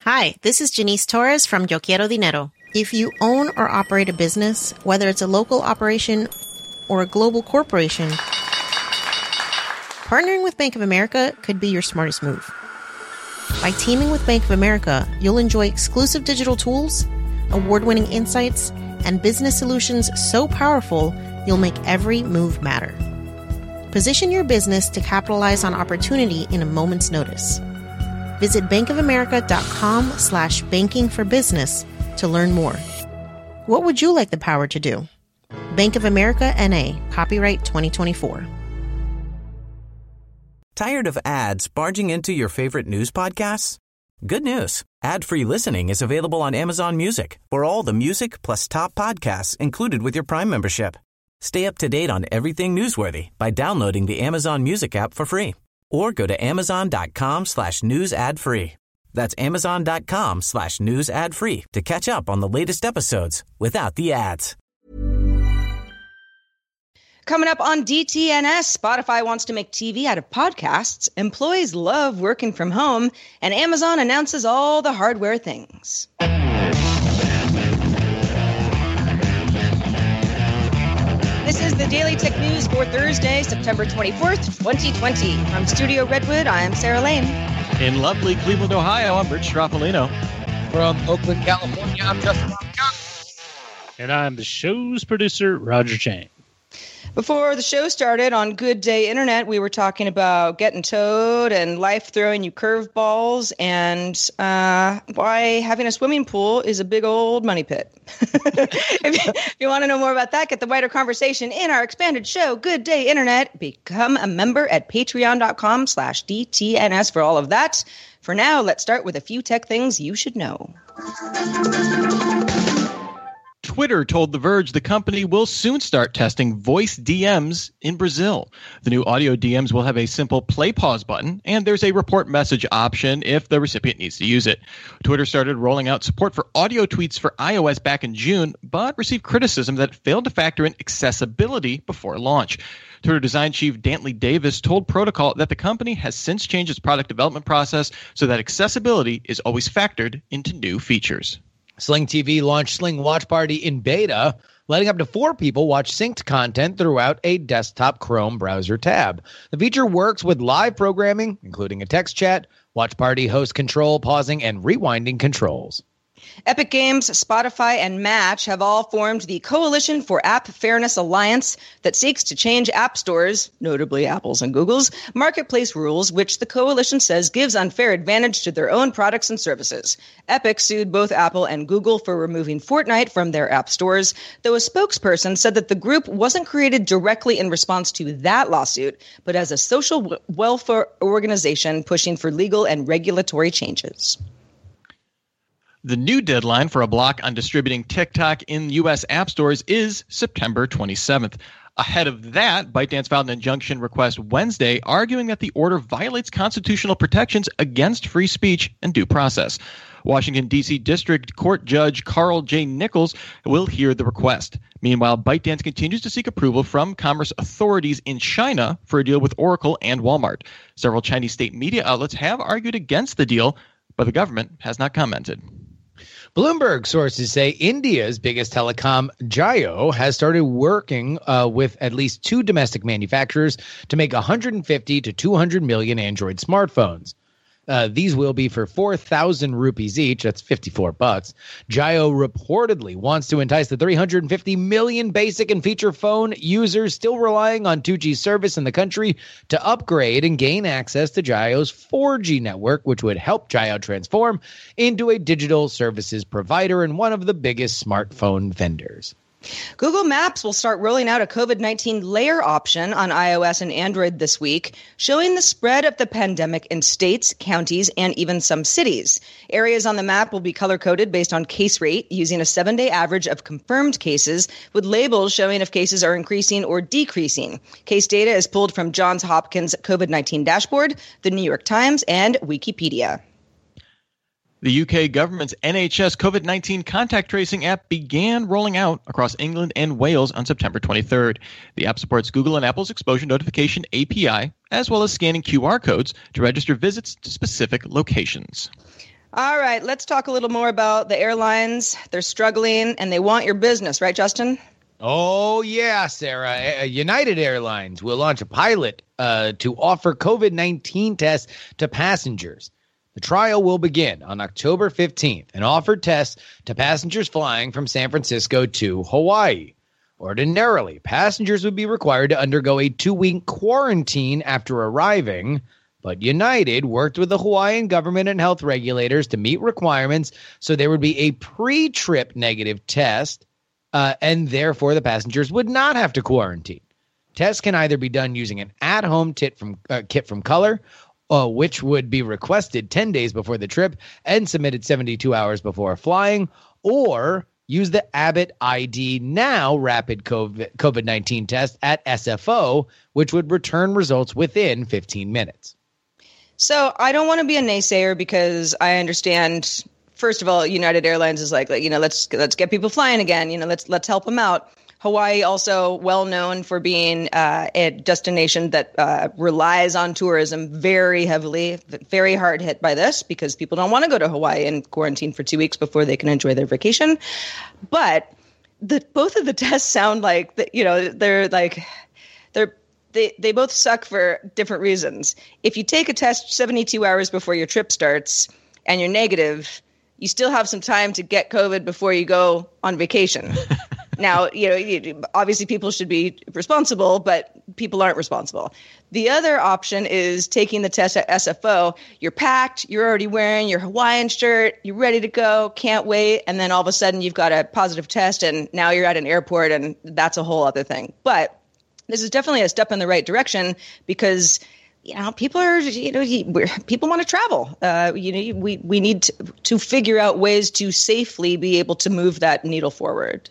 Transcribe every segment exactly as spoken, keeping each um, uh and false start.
Hi, this is Janice Torres from Yo Quiero Dinero. If you own or operate a business, whether it's a local operation or a global corporation, partnering with Bank of America could be your smartest move. By teaming with Bank of America, you'll enjoy exclusive digital tools, award-winning insights, and business solutions so powerful you'll make every move matter. Position your business to capitalize on opportunity in a moment's notice. Visit bankofamerica.com slash banking for business to learn more. What would you like the power to do? Bank of America N A, copyright twenty twenty-four. Tired of ads barging into your favorite news podcasts? Good news. Ad-free listening is available on Amazon Music for all the music plus top podcasts included with your Prime membership. Stay up to date on everything newsworthy by downloading the Amazon Music app for free or go to amazon.com slash news ad free. That's amazon.com slash news ad free to catch up on the latest episodes without the ads. Coming up on D T N S, Spotify wants to make T V out of podcasts, employees love working from home, and Amazon announces all the hardware things. This is the Daily Tech News for Thursday, September twenty-fourth, twenty twenty. From Studio Redwood, I am Sarah Lane. In lovely Cleveland, Ohio, I'm Rich Straffolino. From Oakland, California, I'm Justin Rock. And I'm the show's producer, Roger Chang. Before the show started on Good Day Internet, we were talking about getting towed and life throwing you curveballs and uh, why having a swimming pool is a big old money pit. if, you, if you want to know more about that, get the wider conversation in our expanded show, Good Day Internet. Become a member at patreon.com slash DTNS for all of that. For now, let's start with a few tech things you should know. Twitter told The Verge the company will soon start testing voice D Ms in Brazil. The new audio D Ms will have a simple play-pause button, and there's a report message option if the recipient needs to use it. Twitter started rolling out support for audio tweets for iOS back in June, but received criticism that it failed to factor in accessibility before launch. Twitter design chief Dantley Davis told Protocol that the company has since changed its product development process so that accessibility is always factored into new features. Sling T V launched Sling Watch Party in beta, letting up to four people watch synced content throughout a desktop Chrome browser tab. The feature works with live programming, including a text chat, Watch Party host control, pausing, and rewinding controls. Epic Games, Spotify, and Match have all formed the Coalition for App Fairness Alliance that seeks to change app stores, notably Apple's and Google's, marketplace rules, which the coalition says gives unfair advantage to their own products and services. Epic sued both Apple and Google for removing Fortnite from their app stores, though a spokesperson said that the group wasn't created directly in response to that lawsuit, but as a social w- welfare organization pushing for legal and regulatory changes. The new deadline for a block on distributing TikTok in U S app stores is September twenty-seventh. Ahead of that, ByteDance filed an injunction request Wednesday, arguing that the order violates constitutional protections against free speech and due process. Washington, D C. District Court Judge Carl J. Nichols will hear the request. Meanwhile, ByteDance continues to seek approval from commerce authorities in China for a deal with Oracle and Walmart. Several Chinese state media outlets have argued against the deal, but the government has not commented. Bloomberg sources say India's biggest telecom, Jio, has started working uh, with at least two domestic manufacturers to make one hundred fifty to two hundred million Android smartphones. Uh, these will be for four thousand rupees each. That's fifty-four bucks. Jio reportedly wants to entice the three hundred fifty million basic and feature phone users still relying on two G service in the country to upgrade and gain access to Jio's four G network, which would help Jio transform into a digital services provider and one of the biggest smartphone vendors. Google Maps will start rolling out a COVID nineteen layer option on iOS and Android this week, showing the spread of the pandemic in states, counties, and even some cities. Areas on the map will be color-coded based on case rate, using a seven-day average of confirmed cases, with labels showing if cases are increasing or decreasing. Case data is pulled from Johns Hopkins COVID nineteen dashboard, the New York Times, and Wikipedia. The U K government's N H S COVID nineteen contact tracing app began rolling out across England and Wales on September twenty-third. The app supports Google and Apple's exposure notification A P I, as well as scanning Q R codes to register visits to specific locations. All right, let's talk a little more about the airlines. They're struggling and they want your business, right, Justin? Oh, yeah, Sarah. Uh, United Airlines will launch a pilot uh, to offer COVID nineteen tests to passengers. The trial will begin on October fifteenth and offer tests to passengers flying from San Francisco to Hawaii. Ordinarily, passengers would be required to undergo a two-week quarantine after arriving, but United worked with the Hawaiian government and health regulators to meet requirements, so there would be a pre-trip negative test, uh, and therefore the passengers would not have to quarantine. Tests can either be done using an at-home kit from, uh, kit from Color, uh, which would be requested ten days before the trip and submitted seventy-two hours before flying, or use the Abbott I D Now rapid COVID nineteen test at S F O, which would return results within fifteen minutes. So I don't want to be a naysayer because I understand, first of all, United Airlines is like, you know, let's let's get people flying again. You know, let's let's help them out. Hawaii also well known for being uh, a destination that uh, relies on tourism very heavily, very hard hit by this because people don't want to go to Hawaii and quarantine for two weeks before they can enjoy their vacation. But the both of the tests sound like that, you know, they're like they're. They they both suck for different reasons. If you take a test seventy-two hours before your trip starts and you're negative, you still have some time to get COVID before you go on vacation. Now, you know, you, obviously people should be responsible, but people aren't responsible. The other option is taking the test at S F O. You're packed, you're already wearing your Hawaiian shirt, you're ready to go, can't wait, and then all of a sudden you've got a positive test and now you're at an airport and that's a whole other thing. But this is definitely a step in the right direction because, you know, people are, you know, we're, people want to travel. Uh, you know, we, we need to, to figure out ways to safely be able to move that needle forward.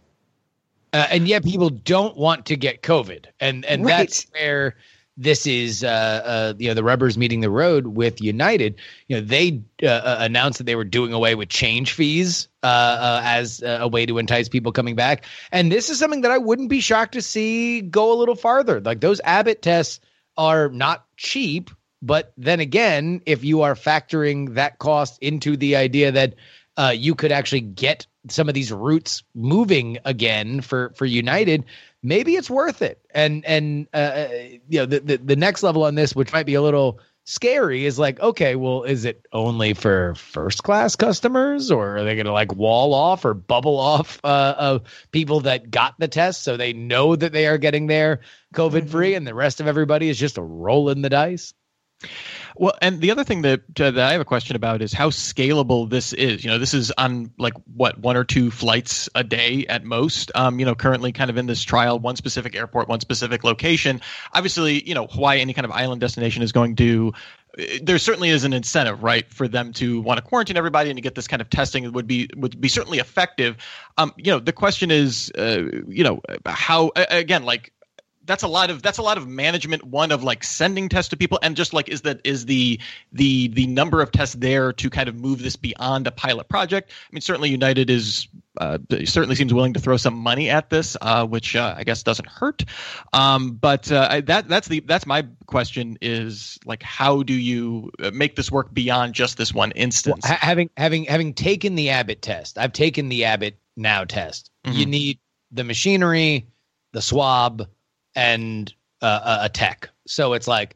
Uh, and yet people don't want to get COVID. And and Right. that's where this is, uh, uh, you know, the rubber's meeting the road with United. You know, they uh, announced that they were doing away with change fees uh, uh, as a way to entice people coming back. And this is something that I wouldn't be shocked to see go a little farther. Like those Abbott tests are not cheap. But then again, if you are factoring that cost into the idea that uh, you could actually get some of these routes moving again for, for United, maybe it's worth it. And, and uh, you know, the, the, the next level on this, which might be a little scary, is like, okay, well, is it only for first class customers, or are they going to like wall off or bubble off uh, of people that got the test so they know that they are getting there COVID free mm-hmm. and the rest of everybody is just a rolling the dice? Well, and the other thing that uh, that I have a question about is how scalable this is. You know, this is on like what one or two flights a day at most. Um, you know, currently kind of in this trial, one specific airport, one specific location. Obviously, you know, Hawaii, any kind of island destination is going to. There certainly is an incentive, right, for them to want to quarantine everybody and to get this kind of testing would be would be certainly effective. Um, you know, the question is, uh, you know, how again, like. That's a lot of that's a lot of management. One of like sending tests to people, and just like is that is the the the number of tests there to kind of move this beyond a pilot project. I mean, certainly United is uh, certainly seems willing to throw some money at this, uh, which uh, I guess doesn't hurt. Um, but uh, I, that that's the that's my question is like, how do you make this work beyond just this one instance? Well, ha- having having having taken the Abbott test, I've taken the Abbott Now test. Mm-hmm. You need the machinery, the swab, and uh, a tech. So it's like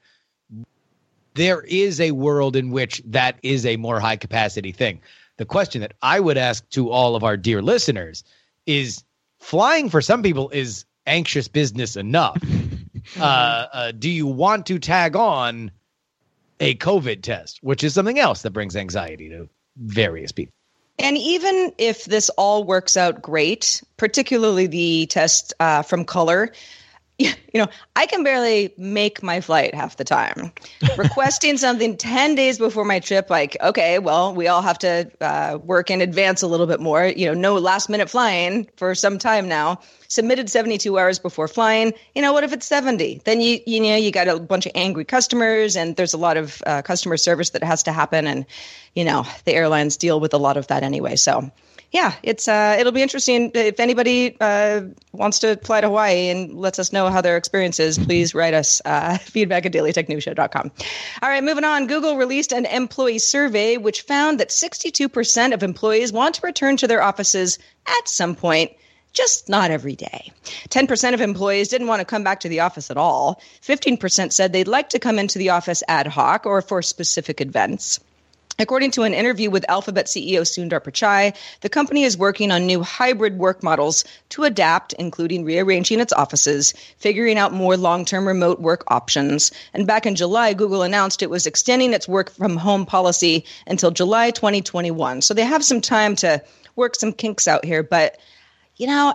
there is a world in which that is a more high capacity thing. The question that I would ask to all of our dear listeners is, flying for some people is anxious business enough. uh, uh, do you want to tag on a COVID test, which is something else that brings anxiety to various people? And even if this all works out great, particularly the test uh, from Color, you know, I can barely make my flight half the time. Requesting something ten days before my trip, like, okay, well, we all have to uh, work in advance a little bit more. You know, no last minute flying for some time now. Submitted seventy-two hours before flying. You know, what if it's seventy? Then you you know you got a bunch of angry customers, and there's a lot of uh, customer service that has to happen. And you know, the airlines deal with a lot of that anyway. So yeah, it's uh, it'll be interesting. If anybody uh, wants to fly to Hawaii and lets us know how their experience is, please write us uh, feedback at daily tech news show dot com. All right, moving on. Google released an employee survey which found that sixty-two percent of employees want to return to their offices at some point, just not every day. ten percent of employees didn't want to come back to the office at all. fifteen percent said they'd like to come into the office ad hoc or for specific events. According to an interview with Alphabet C E O Sundar Pichai, the company is working on new hybrid work models to adapt, including rearranging its offices, figuring out more long-term remote work options. And back in July, Google announced it was extending its work from home policy until July twenty twenty-one. So they have some time to work some kinks out here. But, you know,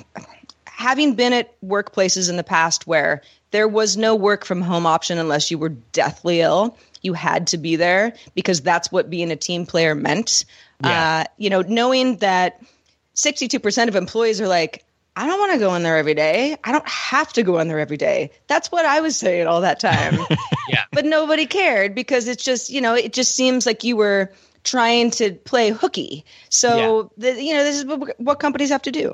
having been at workplaces in the past where there was no work from home option unless you were deathly ill, you had to be there because that's what being a team player meant. Yeah. Uh, you know, knowing that sixty-two percent of employees are like, I don't want to go in there every day. I don't have to go in there every day. That's what I was saying all that time. Yeah. But nobody cared because it's just, you know, it just seems like you were trying to play hooky. So, yeah. the, you know, this is what, what companies have to do.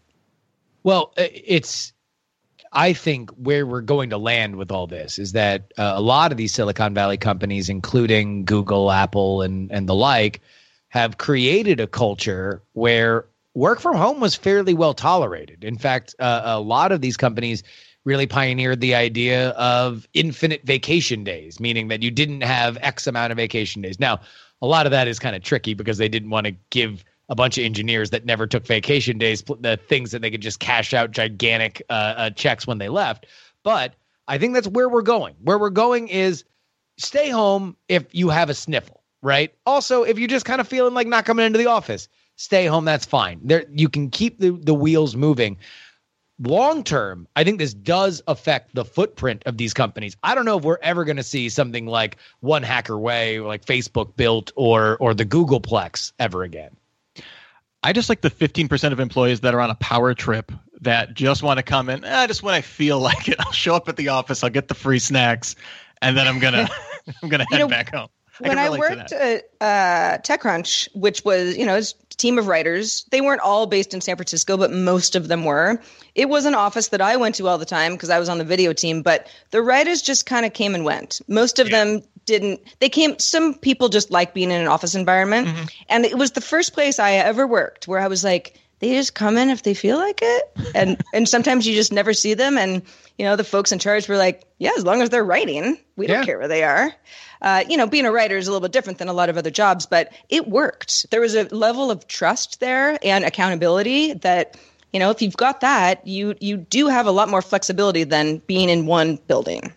Well, it's... I think where we're going to land with all this is that uh, a lot of these Silicon Valley companies, including Google, Apple, and and the like, have created a culture where work from home was fairly well tolerated. In fact, uh, a lot of these companies really pioneered the idea of infinite vacation days, meaning that you didn't have X amount of vacation days. Now, a lot of that is kind of tricky because they didn't want to give a bunch of engineers that never took vacation days, the things that they could just cash out gigantic uh, uh, checks when they left. But I think that's where we're going. Where we're going is stay home if you have a sniffle, right? Also, if you're just kind of feeling like not coming into the office, stay home. That's fine. There, you can keep the, the wheels moving. Long term, I think this does affect the footprint of these companies. I don't know if we're ever going to see something like One Hacker Way, like Facebook built, or or the Googleplex ever again. I just like the fifteen percent of employees that are on a power trip that just want to come in. Eh, just when I feel like it, I'll show up at the office, I'll get the free snacks, and then I'm gonna I'm gonna head you know, back home. I when I worked at uh, TechCrunch, which was you know a team of writers, they weren't all based in San Francisco, but most of them were. It was an office that I went to all the time because I was on the video team. But the writers just kind of came and went. Most of yeah. them didn't. They came. Some people just like being in an office environment, mm-hmm. and it was the first place I ever worked where I was like, they just come in if they feel like it, and and sometimes you just never see them. And you know, the folks in charge were like, yeah, as long as they're writing, we don't yeah. care where they are. Uh, you know, being a writer is a little bit different than a lot of other jobs, but it worked. There was a level of trust there and accountability that, you know, if you've got that, you you do have a lot more flexibility than being in one building.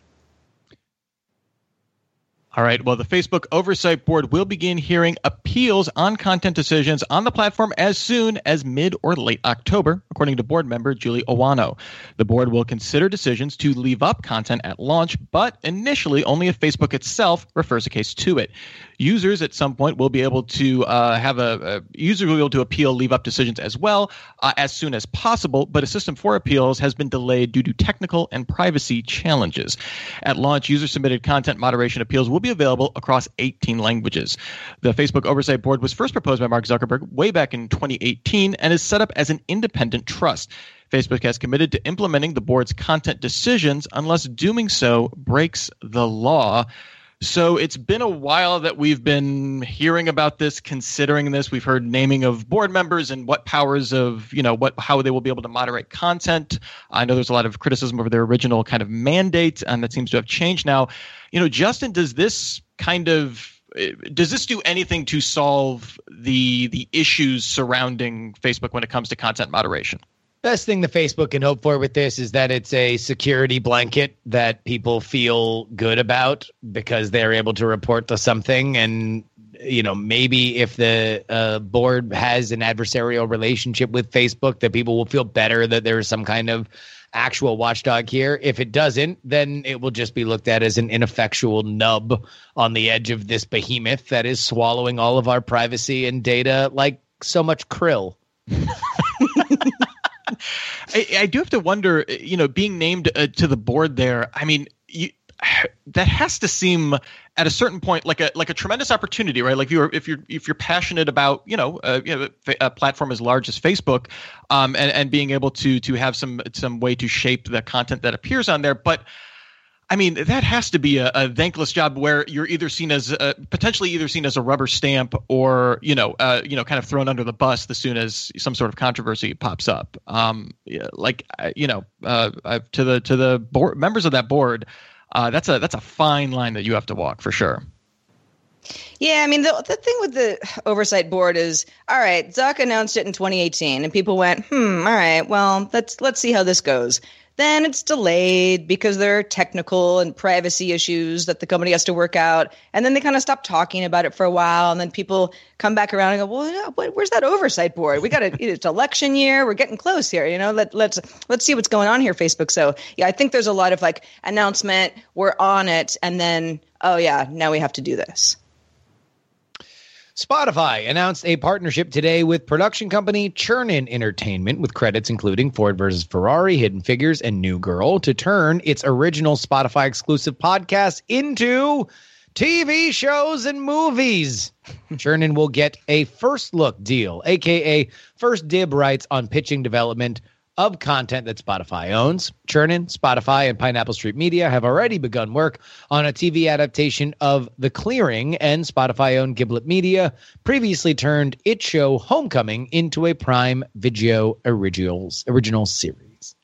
All right. Well, the Facebook Oversight Board will begin hearing appeals on content decisions on the platform as soon as mid or late October, according to board member Julie Owano. The board will consider decisions to leave up content at launch, but initially only if Facebook itself refers a case to it. Users at some point will be able to uh, have a, a user will be able to appeal leave up decisions as well uh, as soon as possible, but a system for appeals has been delayed due to technical and privacy challenges. At launch, user submitted content moderation appeals will be available across eighteen languages. The Facebook Oversight Board was first proposed by Mark Zuckerberg way back in twenty eighteen and is set up as an independent trust. Facebook has committed to implementing the board's content decisions unless doing so breaks the law. So it's been a while that we've been hearing about this, considering this. We've heard naming of board members and what powers of, you know, what how they will be able to moderate content. I know there's a lot of criticism over their original kind of mandate, and that seems to have changed now. You know, Justin, does this kind of does this do anything to solve the the issues surrounding Facebook when it comes to content moderation? Best thing that Facebook can hope for with this is that it's a security blanket that people feel good about because they're able to report to something. And, you know, maybe if the uh, board has an adversarial relationship with Facebook, that people will feel better that there's some kind of actual watchdog here. If it doesn't, then it will just be looked at as an ineffectual nub on the edge of this behemoth that is swallowing all of our privacy and data like so much krill. I, I do have to wonder, you know, being named uh, to the board there. I mean, you, that has to seem at a certain point like a like a tremendous opportunity, right? Like if you're if you're if you're passionate about you know, uh, you know a platform as large as Facebook, um, and and being able to to have some some way to shape the content that appears on there, but. I mean, that has to be a, a thankless job where you're either seen as a, potentially either seen as a rubber stamp or, you know, uh, you know, kind of thrown under the bus as soon as some sort of controversy pops up. Um, yeah, like, you know, uh, uh, to the to the board members of that board, uh, that's a that's a fine line that you have to walk for sure. Yeah, I mean, the the thing with the oversight board is, all right, Zuck announced it in twenty eighteen and people went, hmm, all right, well, let's let's see how this goes. Then it's delayed because there are technical and privacy issues that the company has to work out. And then they kind of stop talking about it for a while. And then people come back around and go, well, yeah, what, where's that oversight board? We got to, it's election year. We're getting close here. You know, let, let's, let's see what's going on here, Facebook. So yeah, I think there's a lot of like announcement. We're on it. And then, oh yeah, now we have to do this. Spotify announced a partnership today with production company Chernin Entertainment, with credits including Ford versus Ferrari, Hidden Figures, and New Girl, to turn its original Spotify exclusive podcasts into T V shows and movies. Chernin will get a first look deal, aka first dib rights on pitching development of content that Spotify owns. Chernin, Spotify, and Pineapple Street Media have already begun work on a T V adaptation of The Clearing, and Spotify-owned Giblet Media previously turned its show Homecoming into a Prime Video originals original series.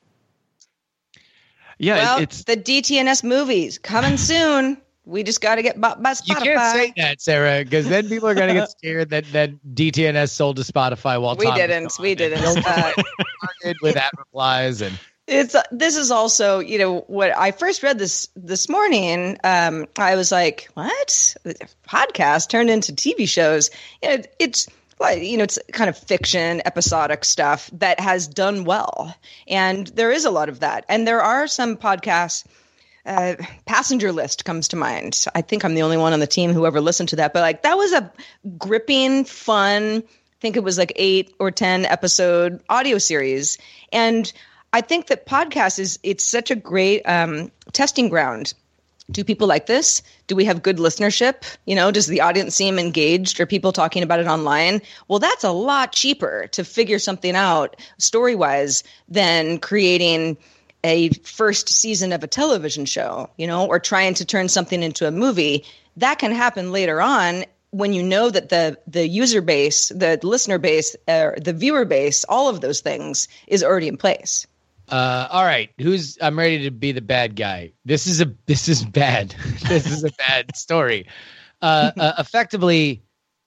Yeah, well, it's the D T N S movies coming soon. We just got to get bought by Spotify. You can't say that, Sarah, because then people are going to get scared that, that D T N S sold to Spotify while we Tom didn't. We didn't. Uh, with ad replies and it's uh, this is also, you know, what I first read this this morning. Um, I was like, what? Podcast turned into T V shows. You know, it's like, you know, it's kind of fiction, episodic stuff that has done well, and there is a lot of that. And there are some podcasts. Uh, Passenger List comes to mind. I think I'm the only one on the team who ever listened to that, but like that was a gripping, fun, I think it was like eight or ten episode audio series. And I think that podcast is, it's such a great um, testing ground. Do people like this? Do we have good listenership? You know, does the audience seem engaged? Are people talking about it online? Well, that's a lot cheaper to figure something out story-wise than creating a first season of a television show, you know, or trying to turn something into a movie. That can happen later on when you know that the the user base, the listener base, uh, the viewer base, all of those things is already in place. Uh, all right, who's? I'm ready to be the bad guy. This is a this is bad. This is a bad story. Uh, uh, effectively,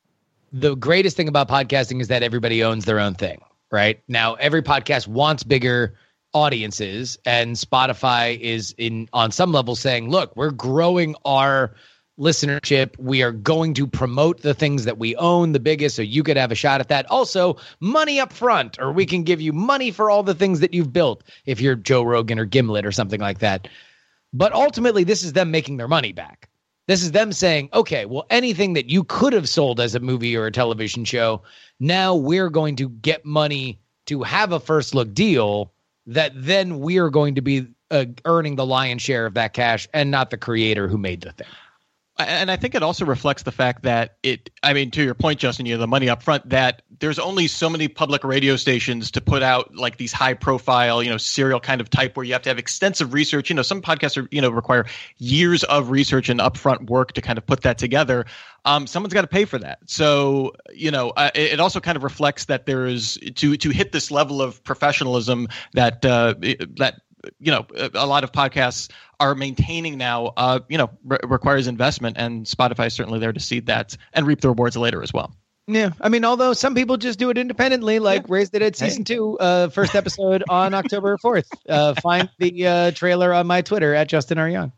the greatest thing about podcasting is that everybody owns their own thing. Right now, every podcast wants bigger audiences, and Spotify is in on some level saying, look, we're growing our listenership. We are going to promote the things that we own the biggest, so you could have a shot at that. Also, money up front, or we can give you money for all the things that you've built if you're Joe Rogan or Gimlet or something like that. But ultimately, this is them making their money back. This is them saying, okay, well, anything that you could have sold as a movie or a television show, now we're going to get money to have a first look deal that then we are going to be uh, earning the lion's share of that cash and not the creator who made the thing. And I think it also reflects the fact that it, I mean, to your point, Justin, you know, the money up front, that there's only so many public radio stations to put out like these high profile, you know, serial kind of type where you have to have extensive research. You know, some podcasts are, you know, require years of research and upfront work to kind of put that together. Um, someone's got to pay for that. So, you know, uh, it, it also kind of reflects that there is to to hit this level of professionalism that uh, that, you know, a lot of podcasts are maintaining now, uh, you know, re- requires investment, and Spotify is certainly there to seed that and reap the rewards later as well. Yeah. I mean, although some people just do it independently, like yeah. Raised It at season hey. two, uh, first episode on October fourth. Uh, find the uh, trailer on my Twitter at Justin R. Young.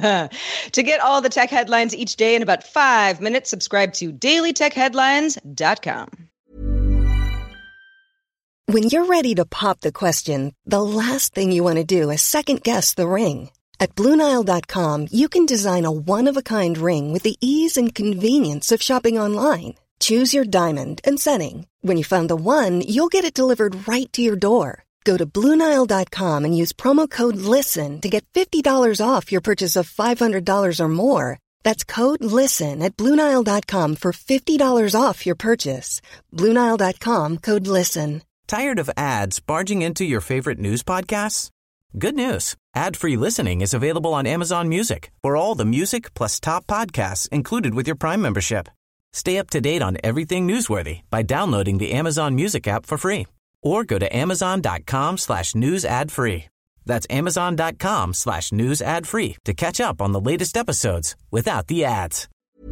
To get all the tech headlines each day in about five minutes, subscribe to daily tech headlines dot com. When you're ready to pop the question, the last thing you want to do is second-guess the ring. At Blue Nile dot com, you can design a one-of-a-kind ring with the ease and convenience of shopping online. Choose your diamond and setting. When you find the one, you'll get it delivered right to your door. Go to Blue Nile dot com and use promo code LISTEN to get fifty dollars off your purchase of five hundred dollars or more. That's code LISTEN at Blue Nile dot com for fifty dollars off your purchase. Blue Nile dot com, code LISTEN. Tired of ads barging into your favorite news podcasts? Good news. Ad-free listening is available on Amazon Music for all the music plus top podcasts included with your Prime membership. Stay up to date on everything newsworthy by downloading the Amazon Music app for free or go to amazon.com slash news ad free. That's amazon.com slash news ad free to catch up on the latest episodes without the ads.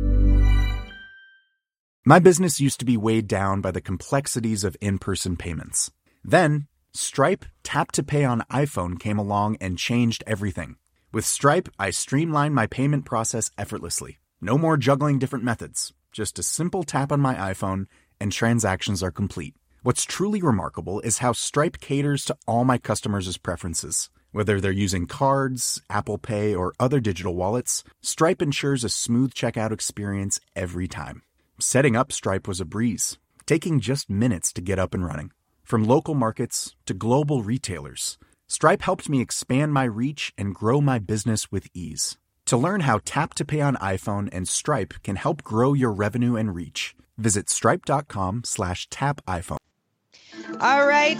My business used to be weighed down by the complexities of in-person payments. Then, Stripe Tap to Pay on iPhone came along and changed everything. With Stripe, I streamlined my payment process effortlessly. No more juggling different methods. Just a simple tap on my iPhone and transactions are complete. What's truly remarkable is how Stripe caters to all my customers' preferences. Whether they're using cards, Apple Pay, or other digital wallets, Stripe ensures a smooth checkout experience every time. Setting up Stripe was a breeze, taking just minutes to get up and running. From local markets to global retailers, Stripe helped me expand my reach and grow my business with ease. To learn how Tap to Pay on iPhone and Stripe can help grow your revenue and reach, visit stripe.com slash tap iPhone. All right.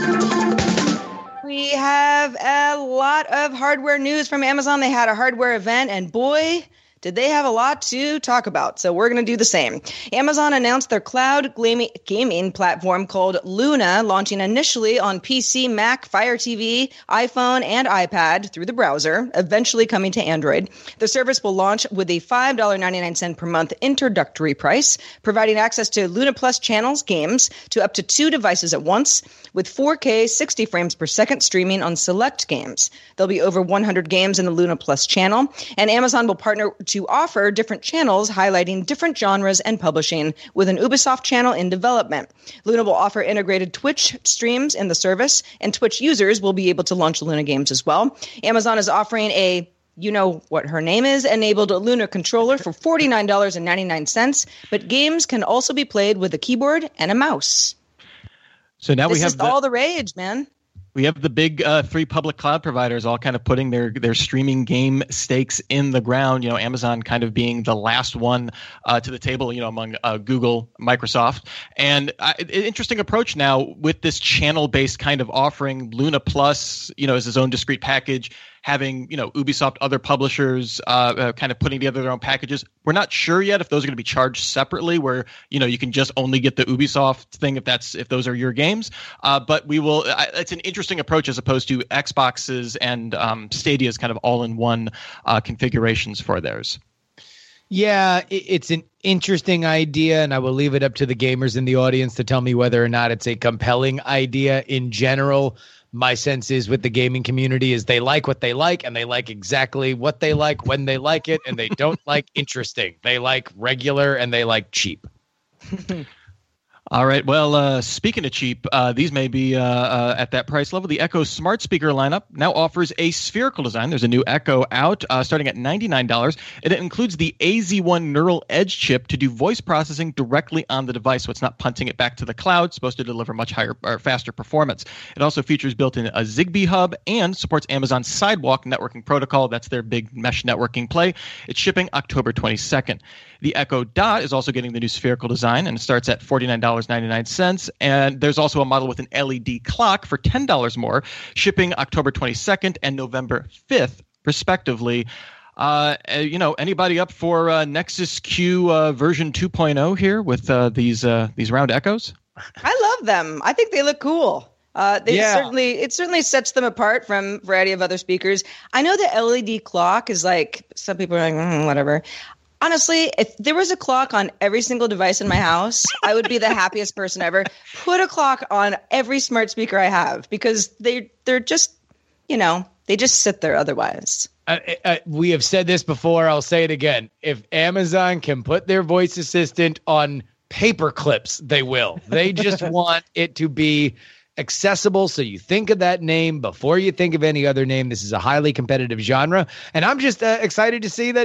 We have a lot of hardware news from Amazon. They had a hardware event, and boy, did they have a lot to talk about. So we're going to do the same. Amazon announced their cloud gaming platform called Luna, launching initially on P C, Mac, Fire T V, iPhone, and iPad through the browser, eventually coming to Android. The service will launch with a five dollars and ninety-nine cents per month introductory price, providing access to Luna Plus channels, games, to up to two devices at once, with four K sixty frames per second streaming on select games. There'll be over one hundred games in the Luna Plus channel, and Amazon will partner to offer different channels highlighting different genres and publishing, with an Ubisoft channel in development. Luna will offer integrated Twitch streams in the service, and Twitch users will be able to launch Luna games as well. Amazon is offering a you know what her name is, enabled Luna controller for forty-nine dollars and ninety-nine cents, but games can also be played with a keyboard and a mouse. So now this we have is the, all the rage, man. We have the big uh, three public cloud providers all kind of putting their their streaming game stakes in the ground. You know, Amazon kind of being the last one uh, to the table, you know, among uh, Google, Microsoft. And uh, an interesting approach now with this channel-based kind of offering. Luna Plus, you know, is its own discrete package. Having, you know, Ubisoft, other publishers uh, uh, kind of putting together their own packages. We're not sure yet if those are going to be charged separately, where, you know, you can just only get the Ubisoft thing if that's if those are your games. Uh, but we will. Uh, it's an interesting approach as opposed to Xboxes and um, Stadia's kind of all-in-one uh, configurations for theirs. Yeah, it's an interesting idea, and I will leave it up to the gamers in the audience to tell me whether or not it's a compelling idea in general. My sense is with the gaming community is they like what they like, and they like exactly what they like when they like it, and they don't like interesting. They like regular, and they like cheap. All right. Well, uh, speaking of cheap, uh, these may be uh, uh, at that price level. The Echo smart speaker lineup now offers a spherical design. There's a new Echo out uh, starting at ninety-nine dollars. And it includes the A Z one Neural Edge chip to do voice processing directly on the device. So it's not punting it back to the cloud. It's supposed to deliver much higher or faster performance. It also features built-in a Zigbee hub and supports Amazon's Sidewalk networking protocol. That's their big mesh networking play. It's shipping October twenty-second. The Echo Dot is also getting the new spherical design, and it starts at forty-nine dollars and ninety-nine cents. And there's also a model with an L E D clock for ten dollars more, shipping October twenty-second and November fifth, respectively. Uh, you know, anybody up for uh, Nexus Q uh, version two point oh here with uh, these uh, these round Echoes? I love them. I think they look cool. Uh, they Yeah. certainly it certainly sets them apart from a variety of other speakers. I know the L E D clock is like, some people are like, mm, whatever. Honestly, if there was a clock on every single device in my house, I would be the happiest person ever. Put a clock on every smart speaker I have, because they they're just, you know, they just sit there otherwise. Uh, uh, we have said this before. I'll say it again. If Amazon can put their voice assistant on paper clips, they will. They just want it to be accessible, so you think of that name before you think of any other name. This is a highly competitive genre, and I'm just uh, excited to see that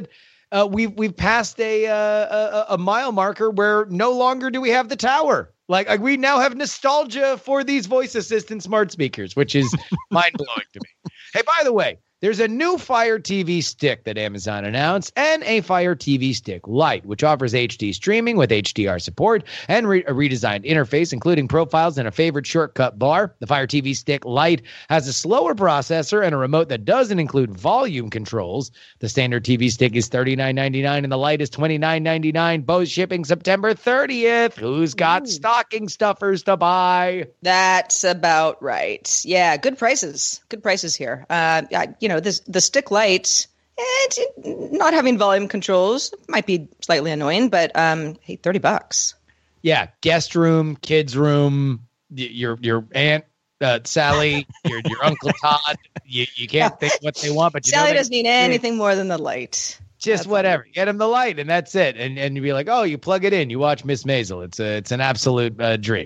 uh, we've we've passed a, uh, a a mile marker where no longer do we have the tower. Like, like we now have nostalgia for these voice assistant smart speakers, which is mind blowing to me. Hey, by the way, there's a new Fire T V Stick that Amazon announced, and a Fire T V Stick Lite, which offers H D streaming with H D R support and re- a redesigned interface, including profiles and a favorite shortcut bar. The Fire T V Stick Lite has a slower processor and a remote that doesn't include volume controls. The standard T V Stick is thirty-nine ninety-nine, and the Lite is twenty-nine ninety-nine. Both shipping September thirtieth. Who's got Ooh. stocking stuffers to buy? That's about right. Yeah, good prices. Good prices here. Uh, you know, this the Stick Lite, and not having volume controls might be slightly annoying, but um, hey, thirty bucks. Yeah, guest room, kids room, your your aunt uh, Sally, your your Uncle Todd. You you can't think what they want, but you Sally know doesn't need anything more than the light. Just That's whatever. Get him the light, and that's it. And and you'd be like, oh, you plug it in, you watch Miss Maisel. It's a it's an absolute uh, dream.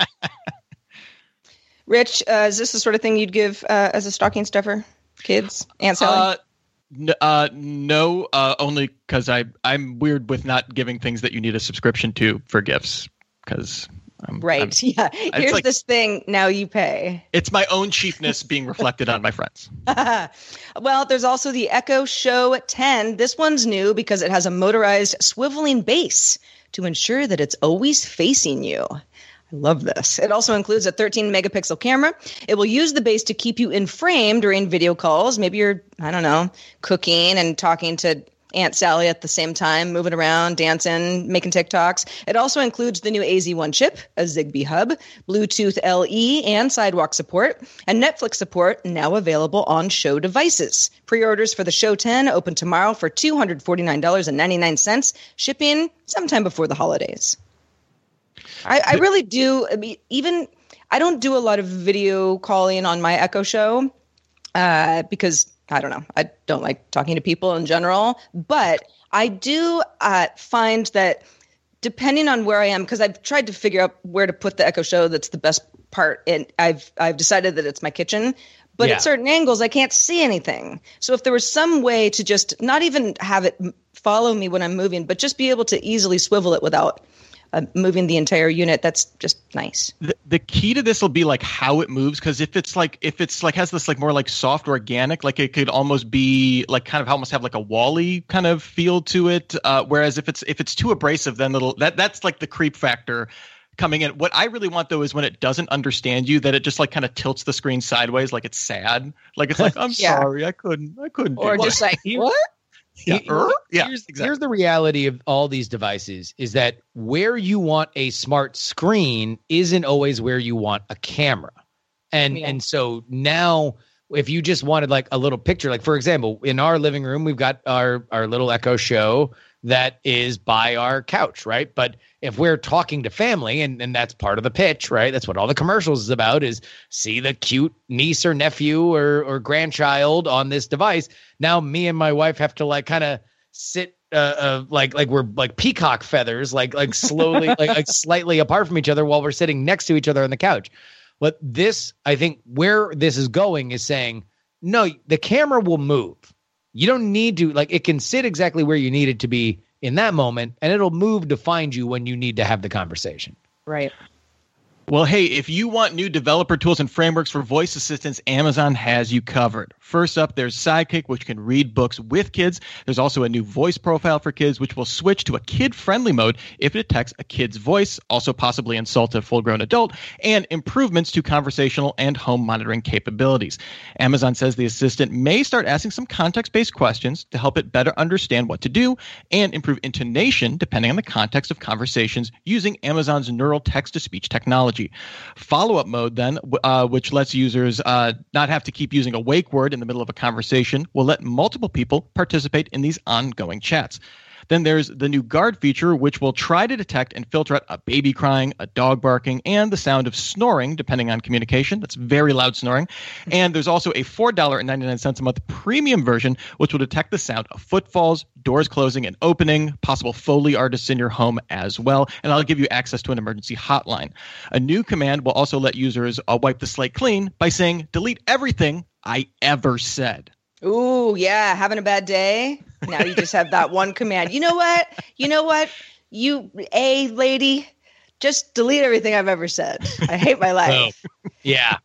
Rich, uh, is this the sort of thing you'd give uh, as a stocking stuffer? Kids, Aunt Sally? Uh, n- uh, no, uh, only because I I'm weird with not giving things that you need a subscription to for gifts. Because right, I'm, yeah. Here's like, this thing. Now you pay. It's my own cheapness being reflected on my friends. Well, there's also the Echo Show ten. This one's new because it has a motorized swiveling base to ensure that it's always facing you. Love this. It also includes a thirteen megapixel camera. It will use the base to keep you in frame during video calls. Maybe you're, I don't know, cooking and talking to Aunt Sally at the same time, moving around, dancing, making TikToks. It also includes the new A Z one chip, a Zigbee hub, Bluetooth L E, and sidewalk support, and Netflix support now available on Show devices. Pre-orders for the Show ten open tomorrow for two hundred forty-nine dollars and ninety-nine cents, shipping sometime before the holidays. I, I really do. I mean, even I don't do a lot of video calling on my Echo Show uh, because I don't know. I don't like talking to people in general. But I do uh, find that depending on where I am, because I've tried to figure out where to put the Echo Show that's the best part, and I've I've decided that it's my kitchen. But yeah. At certain angles, I can't see anything. So if there was some way to just not even have it follow me when I'm moving, but just be able to easily swivel it without Uh, moving the entire unit, that's just nice. The, the key to this will be like how it moves, because if it's like if it's like has this like more like soft organic, like it could almost be like kind of almost have like a Wall-E kind of feel to it. Uh, whereas if it's if it's too abrasive, then it'll that that's like the creep factor coming in. What I really want though is when it doesn't understand you, that it just like kind of tilts the screen sideways, like it's sad, like it's like I'm yeah. sorry, I couldn't, I couldn't, or do just it. like what. Yeah. Er? yeah, here's, exactly. here's the reality of all these devices is that where you want a smart screen isn't always where you want a camera. And yeah. and so now if you just wanted like a little picture, like for example, in our living room, we've got our, our little Echo Show that is by our couch, right? But if we're talking to family, and, and that's part of the pitch, right? That's what all the commercials is about, is see the cute niece or nephew or, or grandchild on this device. Now me and my wife have to like kind of sit uh, uh, like like we're like peacock feathers, like like slowly, like, like slightly apart from each other while we're sitting next to each other on the couch. But this, I think where this is going is saying, no, the camera will move. You don't need to, like, it can sit exactly where you need it to be in that moment, and it'll move to find you when you need to have the conversation. Right. Well, hey, if you want new developer tools and frameworks for voice assistants, Amazon has you covered. First up, there's Sidekick, which can read books with kids. There's also a new voice profile for kids, which will switch to a kid-friendly mode if it detects a kid's voice, also possibly insult a full-grown adult, and improvements to conversational and home monitoring capabilities. Amazon says the assistant may start asking some context-based questions to help it better understand what to do and improve intonation depending on the context of conversations using Amazon's neural text-to-speech technology. Follow-up mode, then, uh, which lets users uh, not have to keep using a wake word in the middle of a conversation, will let multiple people participate in these ongoing chats. Then there's the new guard feature, which will try to detect and filter out a baby crying, a dog barking, and the sound of snoring, depending on communication. That's very loud snoring. And there's also a four dollars and ninety-nine cents a month premium version, which will detect the sound of footfalls, doors closing and opening, possible Foley artists in your home as well. And I'll give you access to an emergency hotline. A new command will also let users uh, wipe the slate clean by saying, delete everything I ever said. Ooh, yeah. Having a bad day. Now you just have that one command. You know what? You know what? You, A lady, just delete everything I've ever said. I hate my life. Oh, yeah.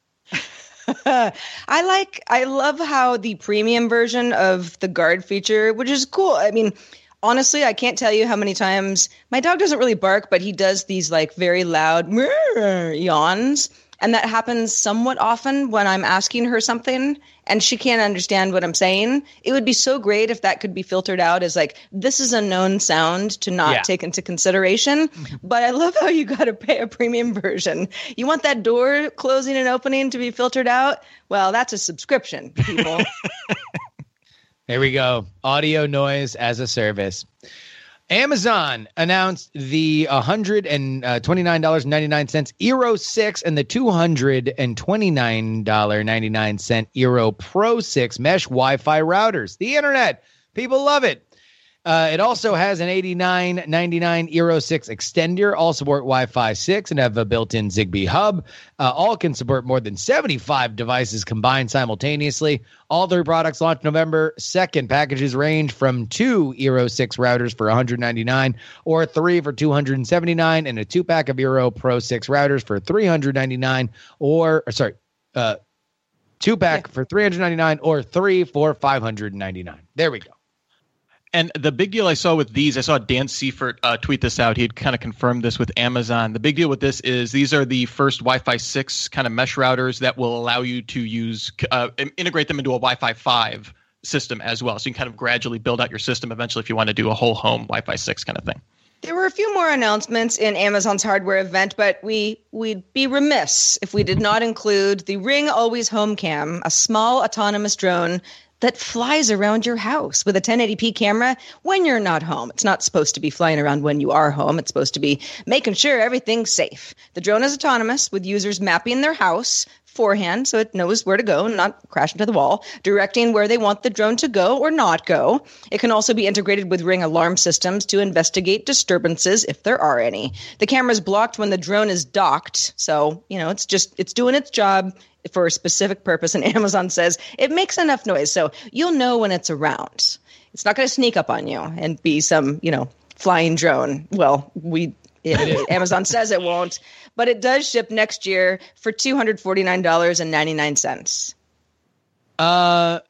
I like, I love how the premium version of the guard feature, which is cool. I mean, honestly, I can't tell you how many times my dog doesn't really bark, but he does these like very loud yawns. And that happens somewhat often when I'm asking her something and she can't understand what I'm saying. It would be so great if that could be filtered out as like, this is a known sound to not yeah. take into consideration. But I love how you got to pay a premium version. You want that door closing and opening to be filtered out? Well, that's a subscription, people. There we go. Audio noise as a service. Amazon announced the one hundred twenty-nine dollars and ninety-nine cents Eero six and the two hundred twenty-nine dollars and ninety-nine cents Eero Pro six mesh Wi-Fi routers. The internet. People love it. Uh, it also has an eighty-nine ninety-nine Eero six extender, all support Wi-Fi six and have a built-in Zigbee hub. Uh, all can support more than seventy-five devices combined simultaneously. All three products launched November second. Packages range from two Eero six routers for one hundred ninety-nine dollars or three for two hundred seventy-nine dollars and a two-pack of Eero Pro six routers for three hundred ninety-nine dollars or, or sorry, uh, two-pack yeah. for three hundred ninety-nine dollars or three for five hundred ninety-nine dollars. There we go. And the big deal I saw with these, I saw Dan Seifert uh, tweet this out. He had kind of confirmed this with Amazon. The big deal with this is these are the first Wi-Fi six kind of mesh routers that will allow you to use uh, integrate them into a Wi-Fi five system as well. So you can kind of gradually build out your system eventually if you want to do a whole home Wi-Fi six kind of thing. There were a few more announcements in Amazon's hardware event, but we, we'd be remiss if we did not include the Ring Always Home Cam, a small autonomous drone that flies around your house with a ten eighty p camera when you're not home. It's not supposed to be flying around when you are home. It's supposed to be making sure everything's safe. The drone is autonomous with users mapping their house beforehand so it knows where to go and not crash into the wall, directing where they want the drone to go or not go. It can also be integrated with Ring alarm systems to investigate disturbances if there are any. The camera is blocked when the drone is docked, so, you know, it's just, it's doing its job for a specific purpose, and Amazon says it makes enough noise, so you'll know when it's around. It's not going to sneak up on you and be some, you know, flying drone. Well, we it, Amazon says it won't, but it does ship next year for two hundred forty-nine dollars and ninety-nine cents. Uh,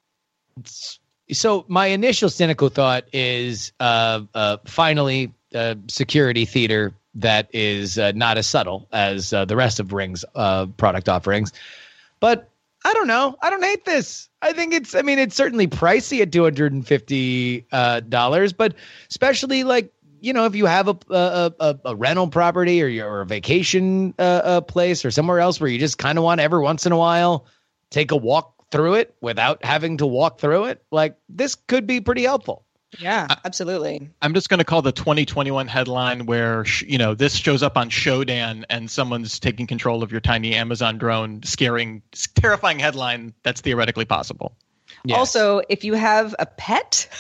so my initial cynical thought is uh, uh, finally a security theater that is uh, not as subtle as uh, the rest of Ring's uh, product offerings. But I don't know. I don't hate this. I think it's, I mean, it's certainly pricey at two hundred fifty dollars, uh, but especially like, you know, if you have a a, a, a rental property or, your, or a vacation uh, a place or somewhere else where you just kind of want to every once in a while take a walk through it without having to walk through it, like this could be pretty helpful. Yeah, absolutely. I'm just going to call the twenty twenty-one headline where, you know, this shows up on Shodan and someone's taking control of your tiny Amazon drone, scaring, terrifying headline that's theoretically possible. Yes. Also, if you have a pet,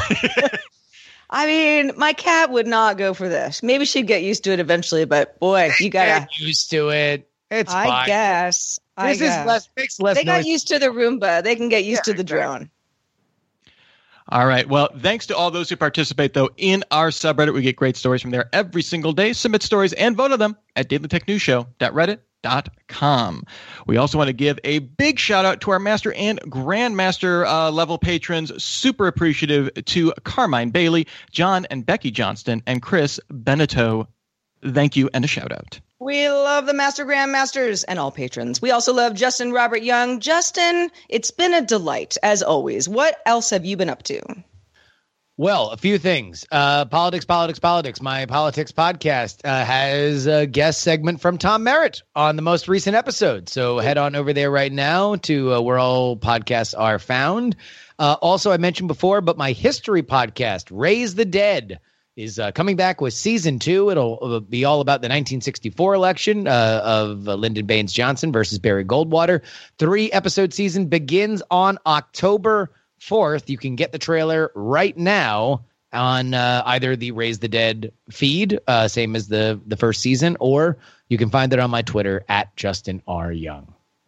I mean, my cat would not go for this. Maybe she'd get used to it eventually, but boy, you got to get used to it. It's I fine. guess. I this guess. is less, makes less They noise. got used to the Roomba. They can get used yeah, to the drone. Right. All right. Well, thanks to all those who participate, though, in our subreddit. We get great stories from there every single day. Submit stories and vote on them at daily tech news show dot reddit dot com. We also want to give a big shout out to our master and grandmaster uh, level patrons. Super appreciative to Carmine Bailey, John and Becky Johnston, and Chris Beneteau. Thank you and a shout out. We love the Master Grandmasters and all patrons. We also love Justin Robert Young. Justin, it's been a delight, as always. What else have you been up to? Well, a few things. Uh, politics, politics, politics. My politics podcast uh, has a guest segment from Tom Merritt on the most recent episode. So head on over there right now to uh, where all podcasts are found. Uh, also, I mentioned before, but my history podcast, Raise the Dead, is uh, coming back with season two. It'll, it'll be all about the nineteen sixty-four election uh, of uh, Lyndon Baines Johnson versus Barry Goldwater. Three episode season begins on October fourth. You can get the trailer right now on uh, either the Raise the Dead feed, uh, same as the, the first season, or you can find it on my Twitter at Justin R. Young.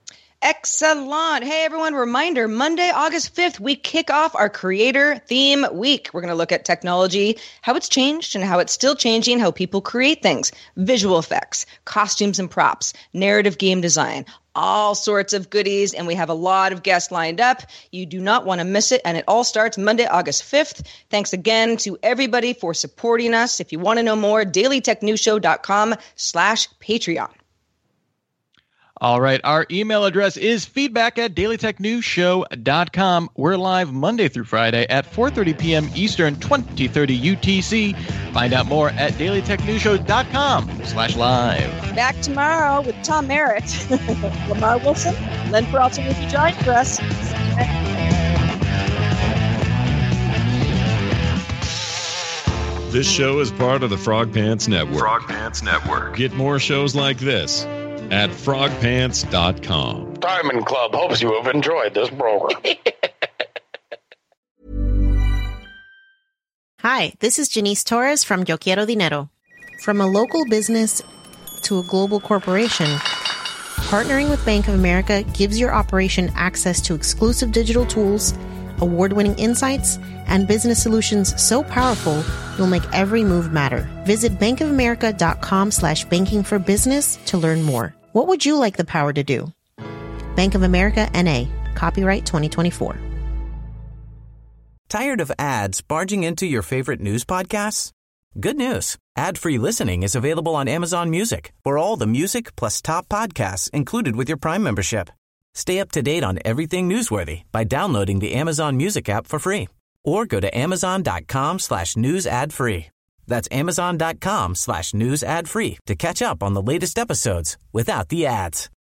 Excellent. Hey, everyone. Reminder, Monday, August fifth, we kick off our Creator Theme Week. We're going to look at technology, how it's changed and how it's still changing, how people create things, visual effects, costumes and props, narrative game design, all sorts of goodies. And we have a lot of guests lined up. You do not want to miss it. And it all starts Monday, August fifth. Thanks again to everybody for supporting us. If you want to know more, dailytechnewsshow.com slash Patreon. All right. Our email address is feedback at dailytechnewsshow dot com. We're live Monday through Friday at four thirty p.m. Eastern, twenty thirty U T C. Find out more at dailytechnewsshow.com slash live. Back tomorrow with Tom Merritt, Lamar Wilson, Len Peralta will be joining for us. This show is part of the Frog Pants Network. Frog Pants Network. Get more shows like this at frog pants dot com. Diamond Club hopes you have enjoyed this program. Hi, this is Janice Torres from Yo Quiero Dinero. From a local business to a global corporation, partnering with Bank of America gives your operation access to exclusive digital tools, award-winning insights, and business solutions so powerful you'll make every move matter. Visit bankofamerica.com slash banking for business to learn more. What would you like the power to do? Bank of America, N A. Copyright twenty twenty-four. Tired of ads barging into your favorite news podcasts? Good news. Ad-free listening is available on Amazon Music for all the music plus top podcasts included with your Prime membership. Stay up to date on everything newsworthy by downloading the Amazon Music app for free or go to amazon.com slash news ad free. That's amazon.com slash news ad free to catch up on the latest episodes without the ads.